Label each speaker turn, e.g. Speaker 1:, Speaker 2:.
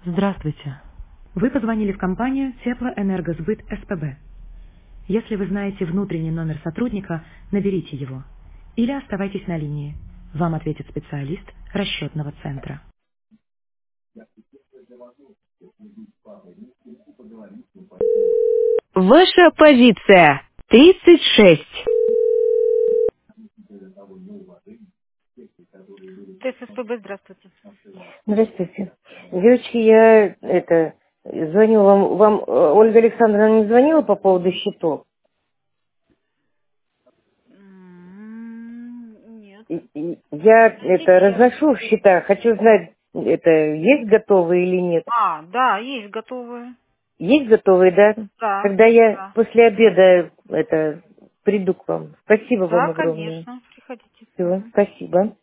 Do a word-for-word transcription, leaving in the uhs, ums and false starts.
Speaker 1: Здравствуйте. Вы позвонили в компанию Теплоэнергосбыт СПБ. Если вы знаете внутренний номер сотрудника, наберите его. Или оставайтесь на линии. Вам ответит специалист расчетного центра. Ваша позиция тридцать шесть. ТССПБ, здравствуйте.
Speaker 2: Здравствуйте. Девочки, я это звоню вам. Вам э, Ольга Александровна не звонила по поводу счетов?
Speaker 1: М, Нет.
Speaker 2: И- и Я это
Speaker 1: Подождите.
Speaker 2: разношу счета. Хочу знать, это есть готовые или нет.
Speaker 1: А, да, есть готовые.
Speaker 2: Есть готовые, да?
Speaker 1: Да,
Speaker 2: Когда я
Speaker 1: да.
Speaker 2: после обеда это приду к вам. Спасибо вам
Speaker 1: Да,
Speaker 2: огромное.
Speaker 1: конечно. Приходите.
Speaker 2: Все,
Speaker 1: Мгм.
Speaker 2: спасибо.